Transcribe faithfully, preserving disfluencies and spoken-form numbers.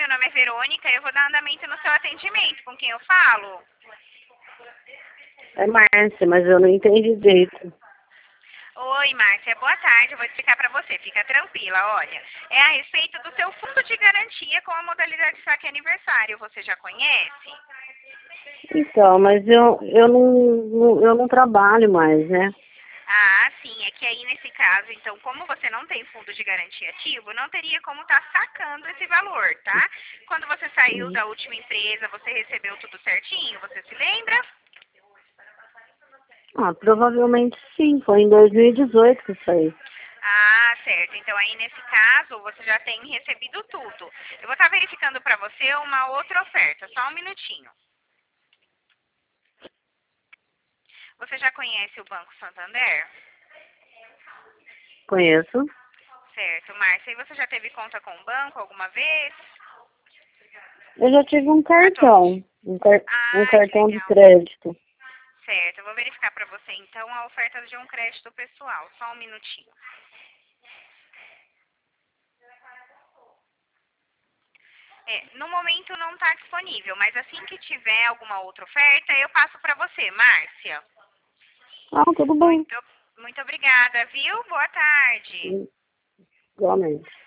meu nome é Verônica e eu vou dar andamento no seu atendimento. Com quem eu falo? É Márcia, mas eu não entendi direito. Oi, Márcia, boa tarde. Eu vou explicar para você. Fica tranquila, olha. É a respeito do seu fundo de garantia com a modalidade saque aniversário. Você já conhece? Então, mas eu, eu, não, eu não trabalho mais, né? Ah, sim. É que aí, nesse caso, então, como você não tem fundo de garantia ativo, não teria como estar sacando esse valor, tá? Quando você saiu Uhum. da última empresa, você recebeu tudo certinho? Você se lembra? Ah, provavelmente sim, foi em dois mil e dezoito que eu saí. Ah, certo. Então aí nesse caso você já tem recebido tudo. Eu vou estar verificando para você uma outra oferta. Só um minutinho. Você já conhece o Banco Santander? Conheço. Certo, Márcia. E você já teve conta com o banco alguma vez? Eu já tive um Atualmente? cartão, um, car um Ah, que cartão de legal. crédito. Certo, eu vou verificar para você então a oferta de um crédito pessoal. Só um minutinho. É, no momento não está disponível, mas assim que tiver alguma outra oferta, eu passo para você, Márcia. Ah, tudo bem. Muito, muito obrigada, viu? Boa tarde. Igualmente.